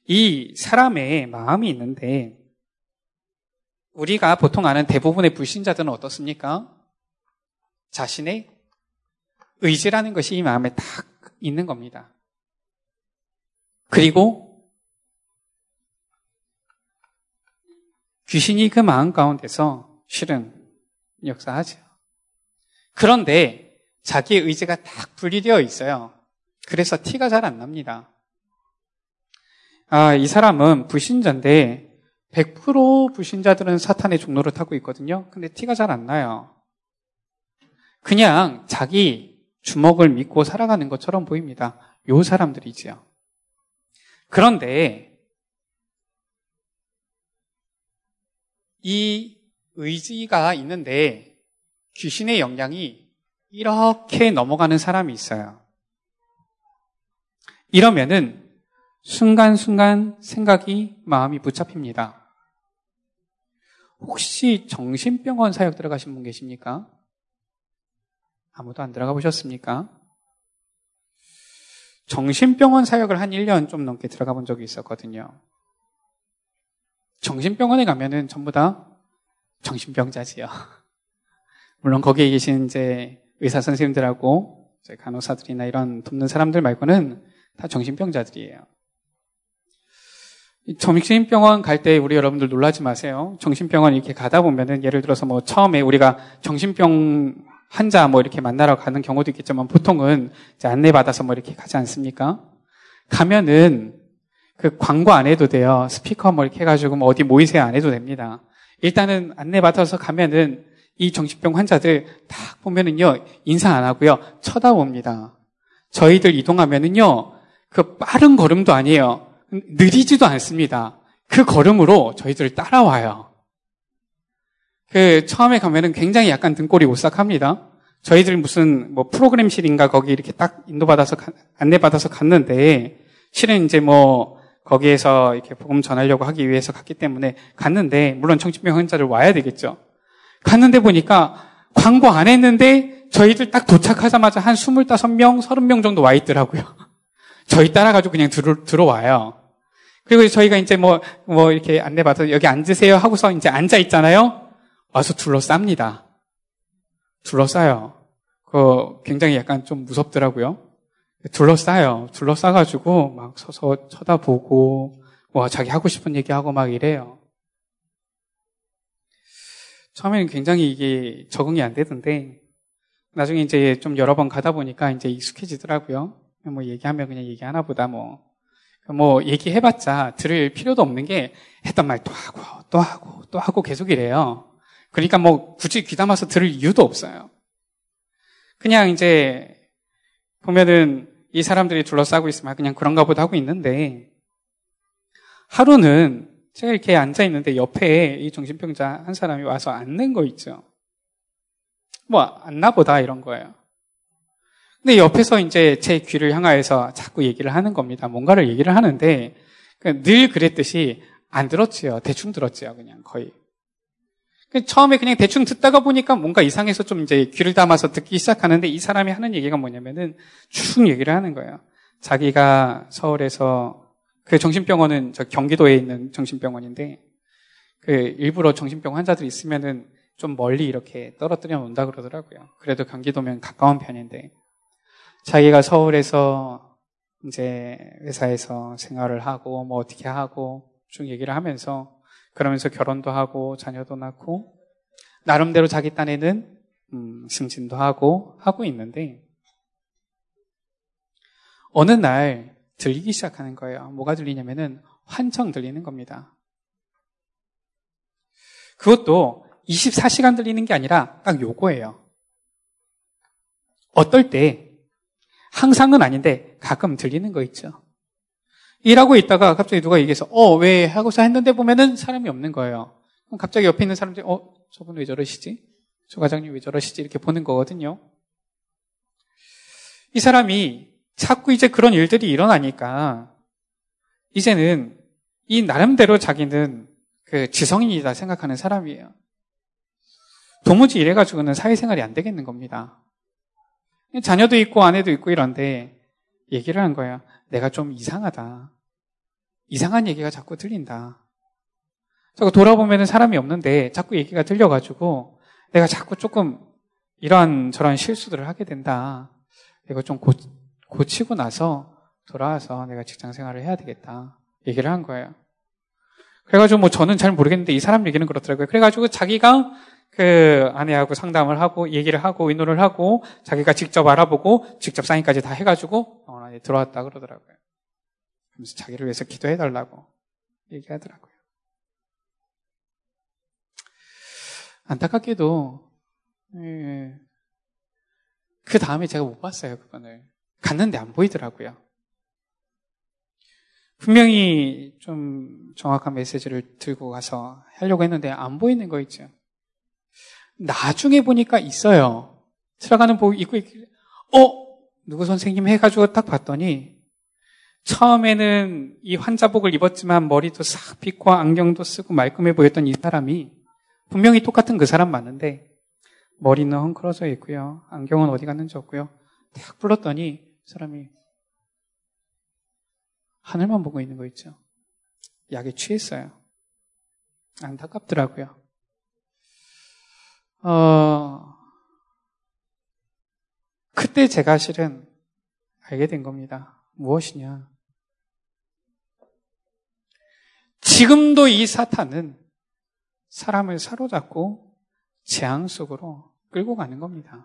이 사람의 마음이 있는데 우리가 보통 아는 대부분의 불신자들은 어떻습니까? 자신의 의지라는 것이 이 마음에 딱 있는 겁니다. 그리고 귀신이 그 마음 가운데서 실은 역사하죠. 그런데 자기의 의지가 딱 분리되어 있어요. 그래서 티가 잘 안 납니다. 이 사람은 불신자인데 100% 불신자들은 사탄의 종로를 타고 있거든요. 근데 티가 잘 안 나요. 그냥 자기 주먹을 믿고 살아가는 것처럼 보입니다. 요 사람들이지요. 그런데 이 의지가 있는데 귀신의 영향이 이렇게 넘어가는 사람이 있어요. 이러면은 순간순간 생각이 마음이 붙잡힙니다. 혹시 정신병원 사역 들어가신 분 계십니까? 아무도 안 들어가 보셨습니까? 정신병원 사역을 한 1년 좀 넘게 들어가 본 적이 있었거든요. 정신병원에 가면은 전부 다 정신병자지요. 물론 거기에 계신 이제 의사 선생님들하고 이제 간호사들이나 이런 돕는 사람들 말고는 다 정신병자들이에요. 정신병원 갈 때 우리 여러분들 놀라지 마세요. 정신병원 이렇게 가다 보면은 예를 들어서 뭐 처음에 우리가 정신병 환자 뭐 이렇게 만나러 가는 경우도 있겠지만 보통은 이제 안내받아서 뭐 이렇게 가지 않습니까? 가면은 그 광고 안 해도 돼요. 스피커 뭐 이렇게 해가지고 뭐 어디 모이세요 안 해도 됩니다. 일단은 안내받아서 가면은 이 정신병 환자들 딱 보면은요, 인사 안 하고요, 쳐다봅니다. 저희들 이동하면은요, 그 빠른 걸음도 아니에요. 느리지도 않습니다. 그 걸음으로 저희들 따라와요. 처음에 가면은 굉장히 약간 등골이 오싹합니다. 저희들 무슨 뭐 프로그램실인가 거기 이렇게 딱 안내받아서 갔는데, 실은 이제 뭐, 거기에서 이렇게 복음 전하려고 하기 위해서 갔기 때문에 갔는데, 물론 정신병 환자들 와야 되겠죠. 갔는데 보니까 광고 안 했는데 저희들 딱 도착하자마자 한 25명, 30명 정도 와 있더라고요. 저희 따라가지고 그냥 들어와요. 그리고 저희가 이제 뭐 이렇게 안내받아서 여기 앉으세요 하고서 이제 앉아 있잖아요. 와서 둘러쌉니다. 둘러싸요. 굉장히 약간 좀 무섭더라고요. 둘러싸가지고 막 서서 쳐다보고, 자기 하고 싶은 얘기하고 막 이래요. 처음에는 굉장히 이게 적응이 안 되던데, 나중에 이제 좀 여러 번 가다 보니까 이제 익숙해지더라고요. 뭐 얘기하면 그냥 얘기하나 보다 뭐 얘기해봤자 들을 필요도 없는 게 했던 말 또 하고 계속 이래요. 그러니까 뭐 굳이 귀담아서 들을 이유도 없어요. 그냥 이제 보면은 이 사람들이 둘러싸고 있으면 그냥 그런가 보다 하고 있는데, 하루는 제가 이렇게 앉아 있는데 옆에 이 정신병자 한 사람이 와서 앉는 거 있죠. 앉나 보다 이런 거예요. 근데 옆에서 이제 제 귀를 향하여서 자꾸 얘기를 하는 겁니다. 뭔가를 얘기를 하는데, 늘 그랬듯이 안 들었지요. 대충 들었지요. 그냥 거의. 처음에 그냥 대충 듣다가 보니까 뭔가 이상해서 좀 이제 귀를 담아서 듣기 시작하는데, 이 사람이 하는 얘기가 뭐냐면은 쭉 얘기를 하는 거예요. 자기가 서울에서, 그 정신병원은 저 경기도에 있는 정신병원인데, 일부러 정신병 환자들이 있으면은 좀 멀리 이렇게 떨어뜨려 놓는다 그러더라고요. 그래도 경기도면 가까운 편인데, 자기가 서울에서 이제 회사에서 생활을 하고 뭐 어떻게 하고 쭉 얘기를 하면서, 그러면서 결혼도 하고 자녀도 낳고 나름대로 자기 딴에는 승진도 하고 있는데, 어느 날 들리기 시작하는 거예요. 뭐가 들리냐면은 환청 들리는 겁니다. 그것도 24시간 들리는 게 아니라 딱 요거예요. 어떨 때, 항상은 아닌데 가끔 들리는 거 있죠. 일하고 있다가 갑자기 누가 얘기해서 왜 하고서 했는데 보면은 사람이 없는 거예요. 그럼 갑자기 옆에 있는 사람들이 저분 왜 저러시지? 저 과장님 왜 저러시지? 이렇게 보는 거거든요. 이 사람이 자꾸 이제 그런 일들이 일어나니까 이제는 이 나름대로 자기는 그 지성인이다 생각하는 사람이에요. 도무지 이래가지고는 사회생활이 안 되겠는 겁니다. 자녀도 있고 아내도 있고 이런데 얘기를 한 거예요. 내가 좀 이상하다. 이상한 얘기가 자꾸 들린다. 자꾸 돌아보면 사람이 없는데 자꾸 얘기가 들려가지고 내가 자꾸 조금 이런 저런 실수들을 하게 된다. 이거 좀 고치고 나서 돌아와서 내가 직장 생활을 해야 되겠다. 얘기를 한 거예요. 그래가지고 뭐 저는 잘 모르겠는데 이 사람 얘기는 그렇더라고요. 그래가지고 자기가 그 아내하고 상담을 하고 얘기를 하고 의논을 하고 자기가 직접 알아보고 직접 사인까지 다 해가지고 들어왔다 그러더라고요. 그러면서 자기를 위해서 기도해달라고 얘기하더라고요. 안타깝게도 그 다음에 제가 못 봤어요. 그분을 갔는데 안 보이더라고요. 분명히 좀 정확한 메시지를 들고 가서 하려고 했는데 안 보이는 거 있죠. 나중에 보니까 있어요. 들어가는 복 입고 있길래 누구 선생님 해가지고 딱 봤더니 처음에는 이 환자복을 입었지만 머리도 싹 빗고 안경도 쓰고 말끔해 보였던 이 사람이 분명히 똑같은 그 사람 맞는데 머리는 헝클어져 있고요. 안경은 어디 갔는지 없고요. 딱 불렀더니 사람이 하늘만 보고 있는 거 있죠. 약에 취했어요. 안타깝더라고요. 그때 제가 실은 알게 된 겁니다. 무엇이냐? 지금도 이 사탄은 사람을 사로잡고 재앙 속으로 끌고 가는 겁니다.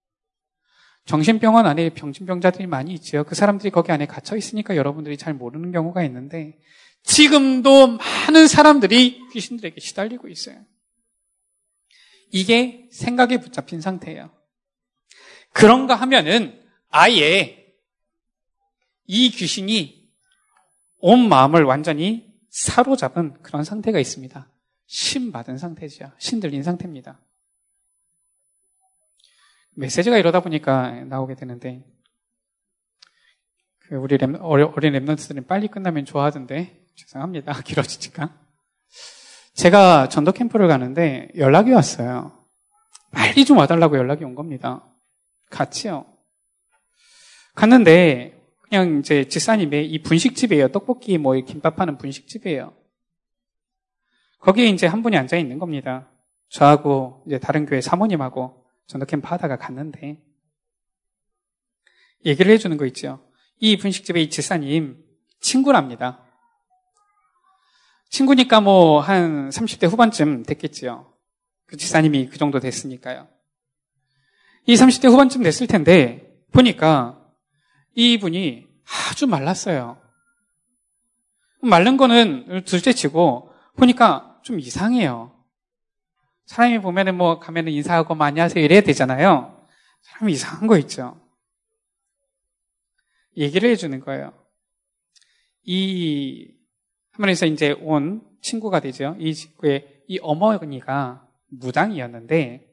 정신병원 안에 정신병자들이 많이 있지요. 그 사람들이 거기 안에 갇혀 있으니까 여러분들이 잘 모르는 경우가 있는데 지금도 많은 사람들이 귀신들에게 시달리고 있어요. 이게 생각에 붙잡힌 상태예요. 그런가 하면은 아예 이 귀신이 온 마음을 완전히 사로잡은 그런 상태가 있습니다. 신 받은 상태죠. 신 들린 상태입니다. 메시지가 이러다 보니까 나오게 되는데 우리 어린 랩런트들은 빨리 끝나면 좋아하던데 죄송합니다. 길어지니까. 제가 전도 캠프를 가는데 연락이 왔어요. 빨리 좀 와달라고 연락이 온 겁니다. 같이요. 갔는데 그냥 이제 집사님의 이 분식집이에요. 떡볶이 뭐 김밥 하는 분식집이에요. 거기에 이제 한 분이 앉아 있는 겁니다. 저하고 이제 다른 교회 사모님하고 전도 캠프 하다가 갔는데 얘기를 해주는 거 있죠. 이 분식집의 이 집사님 친구랍니다. 친구니까 뭐 한 30대 후반쯤 됐겠지요. 그 집사님이 그 정도 됐으니까요. 이 30대 후반쯤 됐을 텐데 보니까 이분이 아주 말랐어요. 마른 거는 둘째치고 보니까 좀 이상해요. 사람이 보면은 뭐 가면은 인사하고 뭐 안녕하세요 이래야 되잖아요. 사람이 이상한 거 있죠. 얘기를 해주는 거예요. 이 하면에서 이제 온 친구가 되죠. 이 친구의 이 어머니가 무당이었는데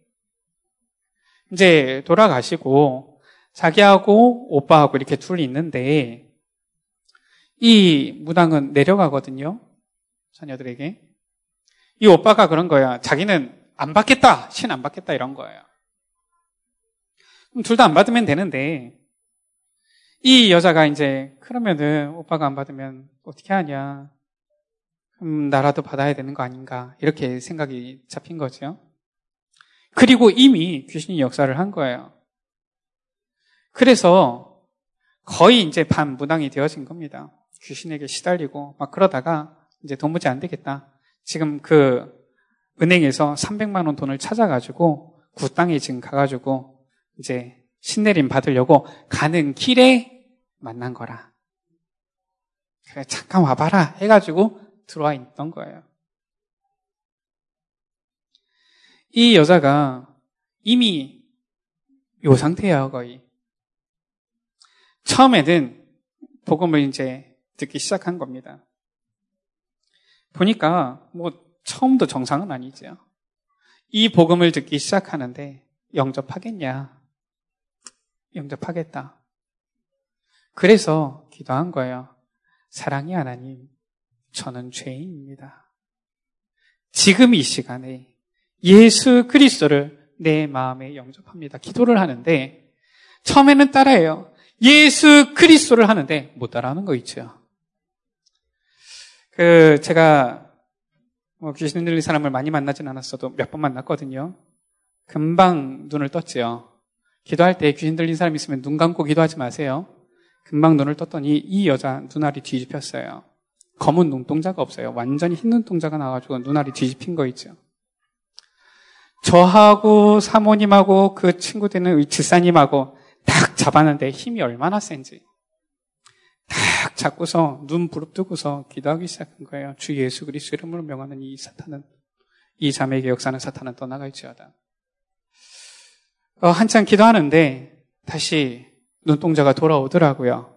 이제 돌아가시고 자기하고 오빠하고 이렇게 둘이 있는데 이 무당은 내려가거든요. 자녀들에게. 이 오빠가 그런 거야. 자기는 안 받겠다. 신 안 받겠다 이런 거예요. 그럼 둘 다 안 받으면 되는데 이 여자가 이제 그러면은 오빠가 안 받으면 어떻게 하냐. 나라도 받아야 되는 거 아닌가. 이렇게 생각이 잡힌 거죠. 그리고 이미 귀신이 역사를 한 거예요. 그래서 거의 이제 반무당이 되어진 겁니다. 귀신에게 시달리고 막 그러다가 이제 도무지 안 되겠다. 지금 그 은행에서 300만 원 돈을 찾아가지고 구 땅에 지금 가가지고 이제 신내림 받으려고 가는 길에 만난 거라. 그래 잠깐 와봐라 해가지고 들어와 있던 거예요. 이 여자가 이미 요 상태예요, 거의. 처음에는 복음을 이제 듣기 시작한 겁니다. 보니까 뭐 처음도 정상은 아니죠. 이 복음을 듣기 시작하는데 영접하겠냐? 영접하겠다. 그래서 기도한 거예요. 사랑의 하나님, 저는 죄인입니다. 지금 이 시간에 예수 그리스도를 내 마음에 영접합니다. 기도를 하는데 처음에는 따라해요. 예수 그리스도를 하는데 못 따라하는 거 있죠. 제가 귀신 들린 사람을 많이 만나진 않았어도 몇 번 만났거든요. 금방 눈을 떴지요. 기도할 때 귀신 들린 사람 있으면 눈 감고 기도하지 마세요. 금방 눈을 떴더니 이 여자 눈알이 뒤집혔어요. 검은 눈동자가 없어요. 완전히 흰 눈동자가 나와가지고 눈알이 뒤집힌 거 있죠. 저하고 사모님하고 그 친구 되는 집사님하고 딱 잡았는데 힘이 얼마나 센지 딱 잡고서 눈 부릅뜨고서 기도하기 시작한 거예요. 주 예수 그리스도 이름으로 명하는 이 자매에게 역사하는 사탄은 떠나갈지어다. 한참 기도하는데 다시 눈동자가 돌아오더라고요.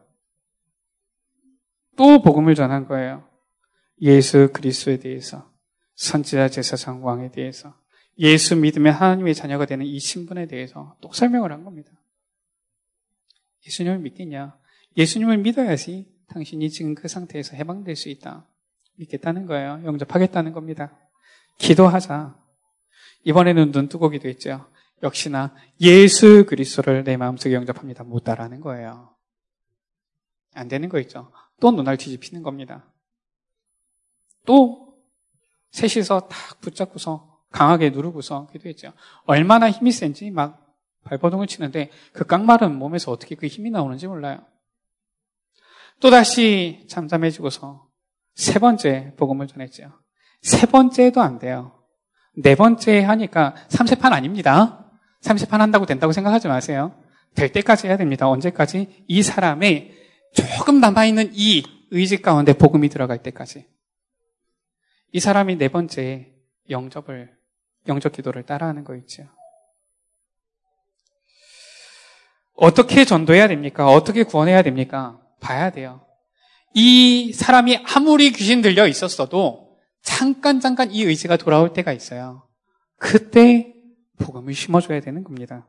또 복음을 전한 거예요. 예수 그리스도에 대해서, 선지자 제사장 왕에 대해서, 예수 믿으면 하나님의 자녀가 되는 이 신분에 대해서 또 설명을 한 겁니다. 예수님을 믿겠냐? 예수님을 믿어야지 당신이 지금 그 상태에서 해방될 수 있다. 믿겠다는 거예요. 영접하겠다는 겁니다. 기도하자. 이번에는 눈 뜨고 기도했죠. 역시나 예수 그리스도를 내 마음속에 영접합니다. 못 따라하는 거예요. 안 되는 거 있죠. 또 눈알 뒤집히는 겁니다. 또 셋이서 딱 붙잡고서 강하게 누르고서 기도했죠. 얼마나 힘이 센지 막 발버둥을 치는데 그 깡마른 몸에서 어떻게 그 힘이 나오는지 몰라요. 또다시 잠잠해지고서 세 번째 복음을 전했죠. 세 번째도 안 돼요. 네 번째 하니까 3세판 아닙니다. 3세판 한다고 된다고 생각하지 마세요. 될 때까지 해야 됩니다. 언제까지? 이 사람의 조금 남아있는 이 의지 가운데 복음이 들어갈 때까지. 이 사람이 네 번째 영접 기도를 따라하는 거 있죠. 어떻게 전도해야 됩니까? 어떻게 구원해야 됩니까? 봐야 돼요. 이 사람이 아무리 귀신 들려 있었어도 잠깐 이 의지가 돌아올 때가 있어요. 그때 복음을 심어줘야 되는 겁니다.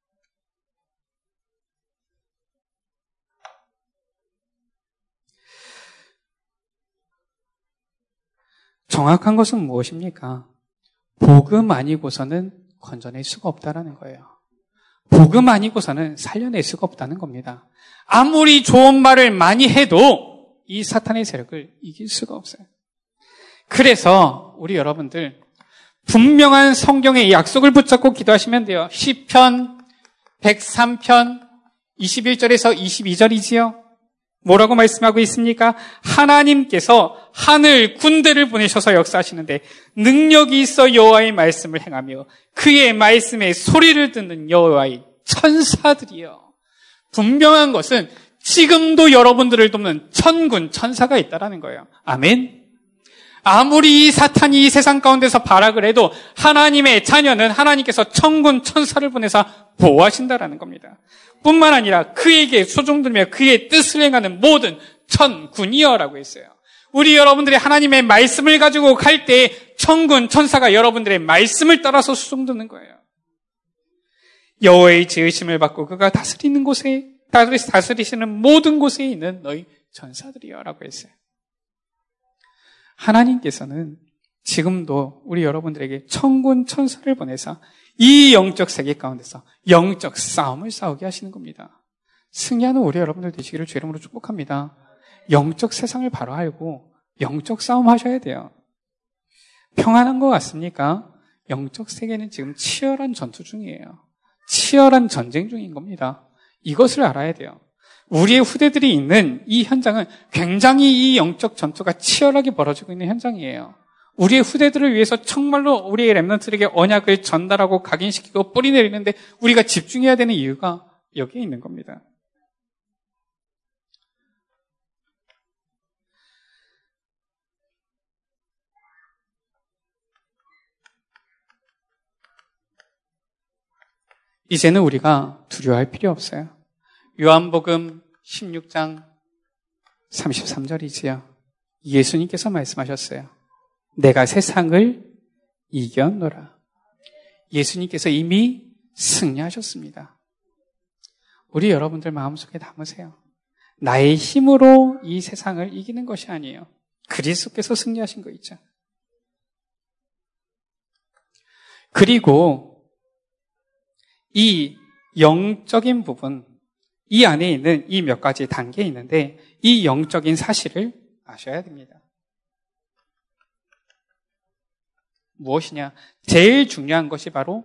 정확한 것은 무엇입니까? 복음 아니고서는 건져낼 수가 없다라는 거예요. 복음 아니고서는 살려낼 수가 없다는 겁니다. 아무리 좋은 말을 많이 해도 이 사탄의 세력을 이길 수가 없어요. 그래서 우리 여러분들 분명한 성경의 약속을 붙잡고 기도하시면 돼요. 시편 103편 21절에서 22절이지요. 뭐라고 말씀하고 있습니까? 하나님께서 하늘 군대를 보내셔서 역사하시는데 능력이 있어 여호와의 말씀을 행하며 그의 말씀에 소리를 듣는 여호와의 천사들이요. 분명한 것은 지금도 여러분들을 돕는 천군 천사가 있다라는 거예요. 아멘. 아무리 이 사탄이 이 세상 가운데서 발악을 해도 하나님의 자녀는 하나님께서 천군 천사를 보내서 보호하신다라는 겁니다. 뿐만 아니라 그에게 소종들며 그의 뜻을 행하는 모든 천군이여라고 했어요. 우리 여러분들이 하나님의 말씀을 가지고 갈 때 천군 천사가 여러분들의 말씀을 따라서 수종드는 거예요. 여호와의 지으심을 받고 그가 다스리는 곳에 다스리시는 모든 곳에 있는 너희 천사들이여라고 했어요. 하나님께서는 지금도 우리 여러분들에게 천군 천사를 보내서 이 영적 세계 가운데서 영적 싸움을 싸우게 하시는 겁니다. 승리하는 우리 여러분들 되시기를 주 이름으로 축복합니다. 영적 세상을 바로 알고 영적 싸움 하셔야 돼요. 평안한 것 같습니까? 영적 세계는 지금 치열한 전투 중이에요. 치열한 전쟁 중인 겁니다. 이것을 알아야 돼요. 우리의 후대들이 있는 이 현장은 굉장히 이 영적 전투가 치열하게 벌어지고 있는 현장이에요. 우리의 후대들을 위해서 정말로 우리의 렘넌트들에게 언약을 전달하고 각인시키고 뿌리내리는데 우리가 집중해야 되는 이유가 여기에 있는 겁니다. 이제는 우리가 두려워할 필요 없어요. 요한복음 16장 33절이지요. 예수님께서 말씀하셨어요. 내가 세상을 이겼노라. 예수님께서 이미 승리하셨습니다. 우리 여러분들 마음속에 담으세요. 나의 힘으로 이 세상을 이기는 것이 아니에요. 그리스도께서 승리하신 거 있죠. 그리고 이 영적인 부분, 이 안에 있는 이 몇 가지 단계에 있는데 이 영적인 사실을 아셔야 됩니다. 무엇이냐? 제일 중요한 것이 바로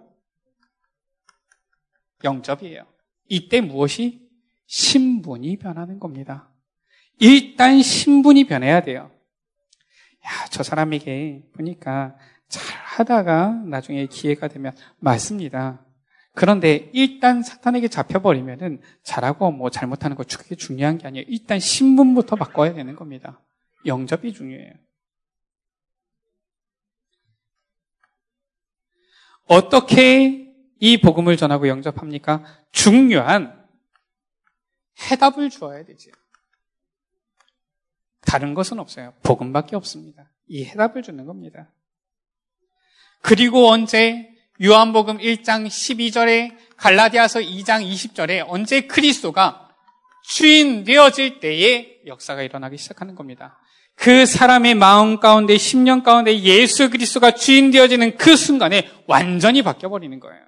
영접이에요. 이때 무엇이? 신분이 변하는 겁니다. 일단 신분이 변해야 돼요. 야, 저 사람에게 보니까 잘 하다가 나중에 기회가 되면 맞습니다. 그런데 일단 사탄에게 잡혀버리면은 잘하고 뭐 잘못하는 거 그게 중요한 게 아니에요. 일단 신분부터 바꿔야 되는 겁니다. 영접이 중요해요. 어떻게 이 복음을 전하고 영접합니까? 중요한 해답을 주어야 되죠. 다른 것은 없어요. 복음밖에 없습니다. 이 해답을 주는 겁니다. 그리고 언제 요한복음 1장 12절에 갈라디아서 2장 20절에 언제 그리스도가 주인 되어질 때에 역사가 일어나기 시작하는 겁니다. 그 사람의 마음 가운데, 심령 가운데 예수 그리스도가 주인 되어지는 그 순간에 완전히 바뀌어버리는 거예요.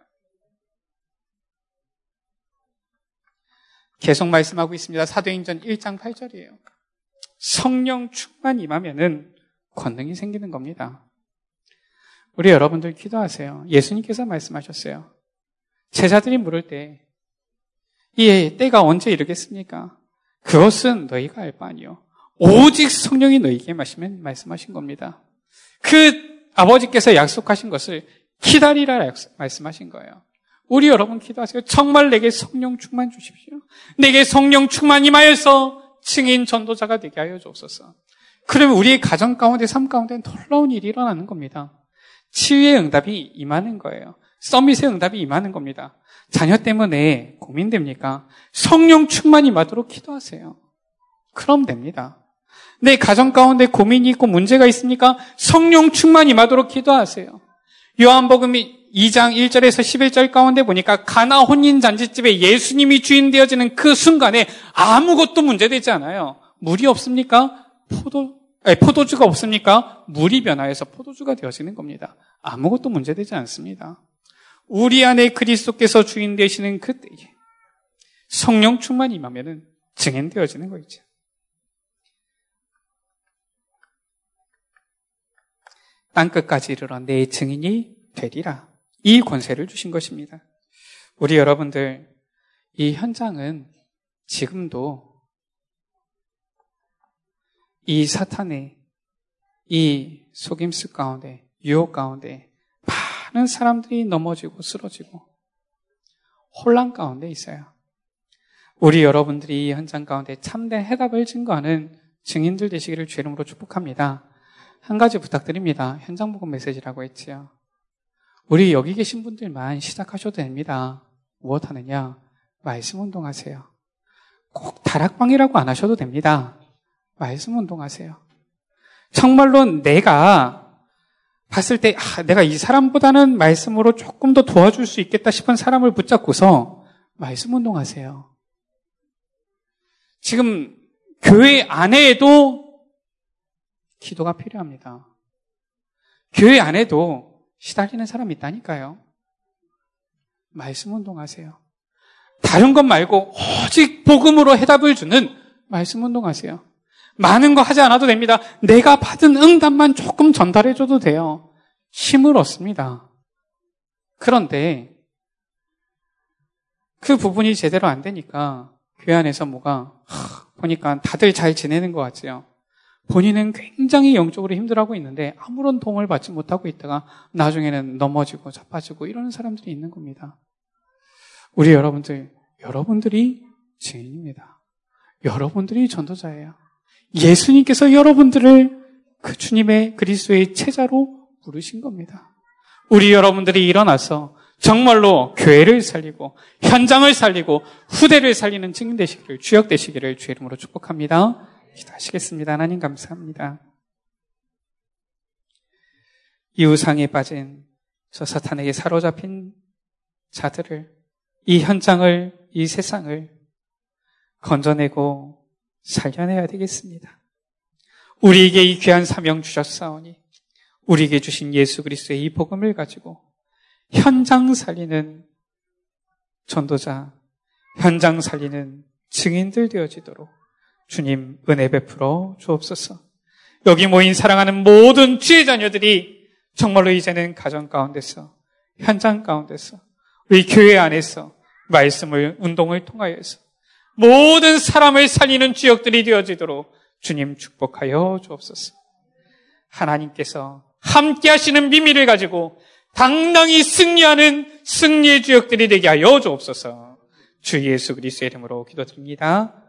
계속 말씀하고 있습니다. 사도행전 1장 8절이에요. 성령 충만 임하면은 권능이 생기는 겁니다. 우리 여러분들 기도하세요. 예수님께서 말씀하셨어요. 제자들이 물을 때, 이 때가 언제 이르겠습니까? 그것은 너희가 알 바 아니요. 오직 성령이 너희에게 말씀하신 겁니다. 그 아버지께서 약속하신 것을 기다리라 말씀하신 거예요. 우리 여러분 기도하세요. 정말 내게 성령 충만 주십시오. 내게 성령 충만 임하여서 증인 전도자가 되게 하여 주옵소서. 그러면 우리의 가정 가운데, 삶 가운데 놀라운 일이 일어나는 겁니다. 치유의 응답이 임하는 거예요. 서밋의 응답이 임하는 겁니다. 자녀 때문에 고민됩니까? 성령 충만 임하도록 기도하세요. 그럼 됩니다. 내 가정 가운데 고민이 있고 문제가 있습니까? 성령 충만 임하도록 기도하세요. 요한복음 2장 1절에서 11절 가운데 보니까 가나 혼인 잔치집에 예수님이 주인 되어지는 그 순간에 아무것도 문제되지 않아요. 물이 없습니까? 포도주가 없습니까? 물이 변화해서 포도주가 되어지는 겁니다. 아무것도 문제되지 않습니다. 우리 안에 그리스도께서 주인 되시는 그때에 성령 충만 임하면은 증인되어지는 거죠. 땅끝까지 이르러 내 증인이 되리라. 이 권세를 주신 것입니다. 우리 여러분들, 이 현장은 지금도 이 사탄의 이 속임수 가운데, 유혹 가운데 많은 사람들이 넘어지고 쓰러지고 혼란 가운데 있어요. 우리 여러분들이 이 현장 가운데 참된 해답을 증거하는 증인들 되시기를 주의 이름으로 축복합니다. 한 가지 부탁드립니다. 현장 복음 메시지라고 했지요. 우리 여기 계신 분들만 시작하셔도 됩니다. 무엇 하느냐? 말씀 운동하세요. 꼭 다락방이라고 안 하셔도 됩니다. 말씀 운동하세요. 정말로 내가 봤을 때 내가 이 사람보다는 말씀으로 조금 더 도와줄 수 있겠다 싶은 사람을 붙잡고서 말씀 운동하세요. 지금 교회 안에도 기도가 필요합니다. 교회 안에도 시달리는 사람이 있다니까요. 말씀 운동하세요. 다른 것 말고 오직 복음으로 해답을 주는 말씀 운동하세요. 많은 거 하지 않아도 됩니다. 내가 받은 응답만 조금 전달해줘도 돼요. 힘을 얻습니다. 그런데 그 부분이 제대로 안 되니까 교회 안에서 보니까 다들 잘 지내는 것 같지요. 본인은 굉장히 영적으로 힘들어하고 있는데 아무런 도움을 받지 못하고 있다가 나중에는 넘어지고 자빠지고 이러는 사람들이 있는 겁니다. 우리 여러분들이 증인입니다. 여러분들이 전도자예요. 예수님께서 여러분들을 그 주님의 그리스도의 제자로 부르신 겁니다. 우리 여러분들이 일어나서 정말로 교회를 살리고 현장을 살리고 후대를 살리는 증인 되시기를, 주역 되시기를 주의 이름으로 축복합니다. 기도하시겠습니다. 하나님 감사합니다. 이 우상에 빠진 저 사탄에게 사로잡힌 자들을, 이 현장을, 이 세상을 건져내고 살려내야 되겠습니다. 우리에게 이 귀한 사명 주셨사오니 우리에게 주신 예수 그리스도의 이 복음을 가지고 현장 살리는 전도자, 현장 살리는 증인들 되어지도록 주님 은혜 베풀어 주옵소서. 여기 모인 사랑하는 모든 주의 자녀들이 정말로 이제는 가정 가운데서, 현장 가운데서, 우리 교회 안에서 말씀을, 운동을 통하여서 모든 사람을 살리는 주역들이 되어지도록 주님 축복하여 주옵소서. 하나님께서 함께 하시는 비밀을 가지고 당당히 승리하는 승리의 주역들이 되게 하여 주옵소서. 주 예수 그리스도의 이름으로 기도드립니다.